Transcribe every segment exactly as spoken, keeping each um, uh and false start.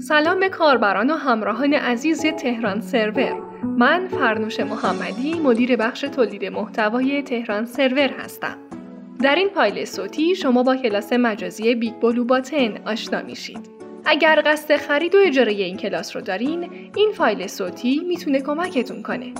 سلام به کاربران و همراهان عزیز تهران سرور. من فرنوش محمدی، مدیر بخش تولید محتوای تهران سرور هستم. در این فایل صوتی شما با کلاس مجازی بیگ بلو باتن آشنا میشید. اگر قصد خرید و اجاره این کلاس رو دارین، این فایل صوتی میتونه کمکتون کنه.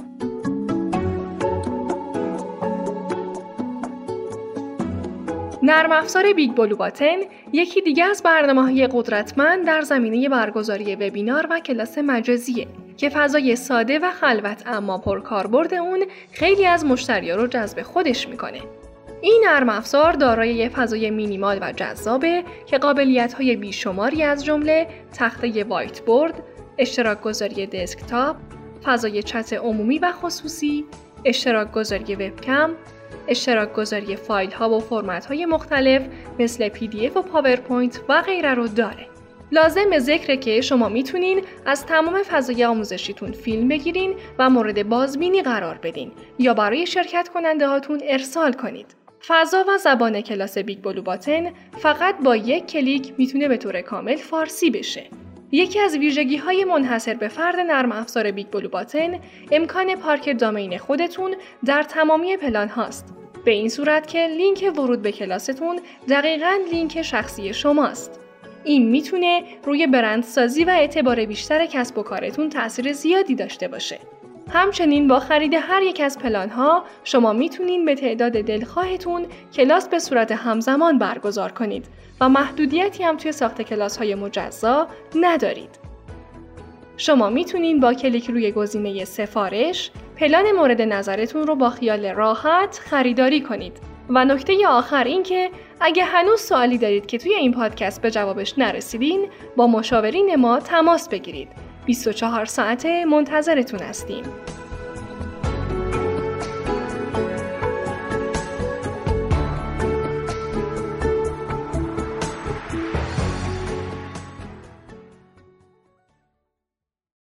نرم افزار بیگ بلو باتن یکی دیگه از برنامه‌های قدرتمند در زمینه برگزاری وبینار و کلاس مجازیه که فضای ساده و خلوت اما پرکاربرد اون خیلی از مشتری‌ها رو جذب خودش میکنه. این نرم افزار دارای یه فضای مینیمال و جذابه که قابلیت‌های بیشماری از جمله تخته وایت بورد، اشتراک گذاری دسکتاپ، فضای چت عمومی و خصوصی، اشتراک گذاری وبکم، اشتراک گذاری فایل ها و فرمت های مختلف مثل پی دی اف و پاورپوینت و غیره رو داره. لازم ذکره که شما میتونین از تمام فضای آموزشیتون فیلم بگیرین و مورد بازبینی قرار بدین یا برای شرکت کننده هاتون ارسال کنید. فضا و زبان کلاس بیگ بلو باتن فقط با یک کلیک میتونه به طور کامل فارسی بشه. یکی از ویژگی‌های منحصر به فرد نرم افزار بیگ بلو باتن امکان پارک دامین خودتون در تمامی پلان هاست. به این صورت که لینک ورود به کلاستون دقیقاً لینک شخصی شماست. این میتونه روی برندسازی و اعتبار بیشتر کسب و کارتون تأثیر زیادی داشته باشه. همچنین با خرید هر یک از پلان ها شما میتونین به تعداد دلخواهتون کلاس به صورت همزمان برگزار کنید و محدودیتی هم توی ساخت کلاس های مجزا ندارید. شما میتونین با کلیک روی گزینه سفارش پلان مورد نظرتون رو با خیال راحت خریداری کنید. و نکته آخر این که اگه هنوز سوالی دارید که توی این پادکست به جوابش نرسیدین، با مشاورین ما تماس بگیرید. بیست و چهار ساعته منتظرتون هستیم.